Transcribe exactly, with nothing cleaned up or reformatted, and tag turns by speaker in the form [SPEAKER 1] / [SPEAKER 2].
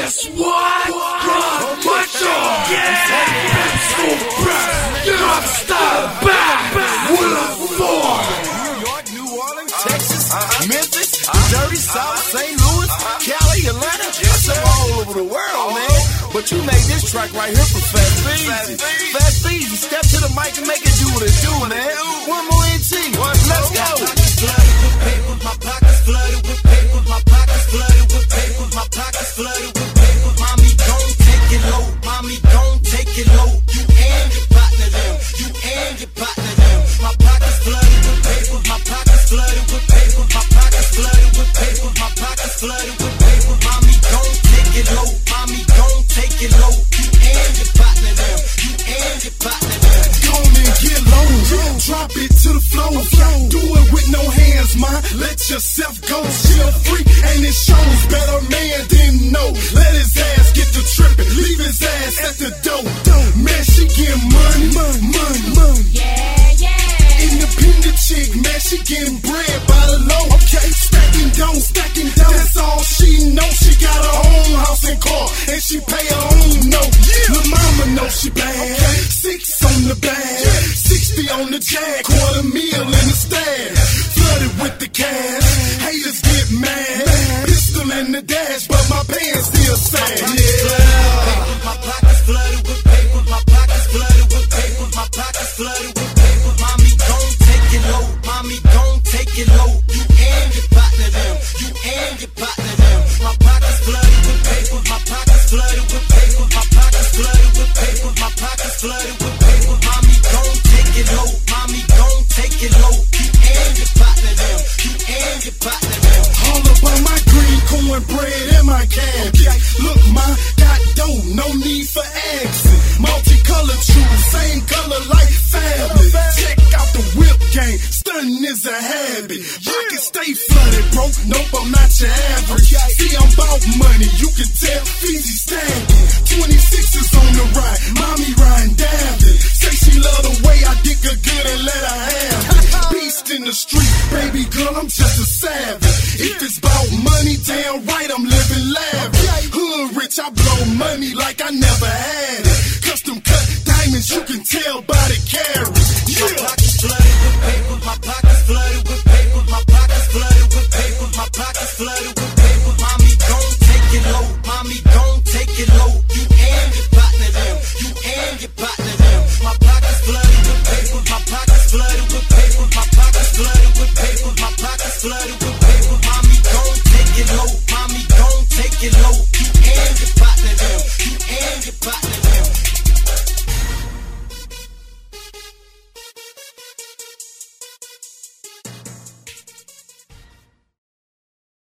[SPEAKER 1] Guess what? Run, punch on! Yeah! So back! Not stop back! What a form!
[SPEAKER 2] New York, New Orleans, Texas, Memphis, Dirty South, Saint Louis, Cali, Atlanta. I said all over the world, man. But you made this track right here for Fast Feezy. Fast Feezy, step to the mic and make it do what it do, man. One more N T. Let's go.
[SPEAKER 3] My pockets flooded with paper, my pockets flooded with paper, my pockets flooded with paper. Mommy, don't take it low, mommy, don't take it low. You and your partner them, you and your partner them. My pockets flooded with paper, my pockets flooded with paper, my pockets flooded with paper, my pockets flooded with paper. Mommy, don't take it low, mommy, don't take it low. You and your partner them, you and your partner them.
[SPEAKER 4] Go on and get low, drop it to the floor. Do it with no hands, man. Let yourself go, chill free, and it shows. Better man didn't know. Let his ass get to tripping, leave his ass at the door. Man, she getting money, money, money, money.
[SPEAKER 5] Yeah, yeah.
[SPEAKER 4] Independent chick, man, she getting bread by the low. Okay, stacking dough, stacking dough. That's all she know. She got her own house and car, and she pay her own note. Yeah. Lil' mama know she bad. Okay. Six on the bag, yeah. sixty on the jag, quarter meal in the stash. Flooded with the cash, haters get mad. Pistol in the dash, but my pants still sad. Yeah.
[SPEAKER 3] My pockets flooded with paper, my pockets flooded with paper, my pockets flooded with paper. Mommy, don't take it low, mommy, don't take it low. You and your partner them, you and your partner them. My pockets flooded with paper, my pockets flooded with paper, my pockets flooded with paper, my pockets flooded with paper. Mommy, don't take it low, mommy, don't take it low. You and your partner them, you and your partner them.
[SPEAKER 4] All up on my green cornbread and my cabbage. Look, ma, got dough, no need for accent. Multicolored shoes, same color like fabric. Check out the whip game, stunning is a habit. Pockets stay flooded, bro. Nope, I'm not your average. See, I'm about money, you can tell. Feezy stacking, twenty-six is on the ride. Mommy riding Davin. Say she love the way I dick her good and let her have it. Beast in the street, baby girl, I'm just a savage. If it's about money, damn right, I'm living lavish. Hood rich, I blow money like I never had it. Custom cut diamonds, you can tell by the carats. Yeah.
[SPEAKER 3] My pockets flooded with paper, my pockets flooded with paper, my pockets flooded with paper, my pockets flooded with paper. Mommy, don't take it low.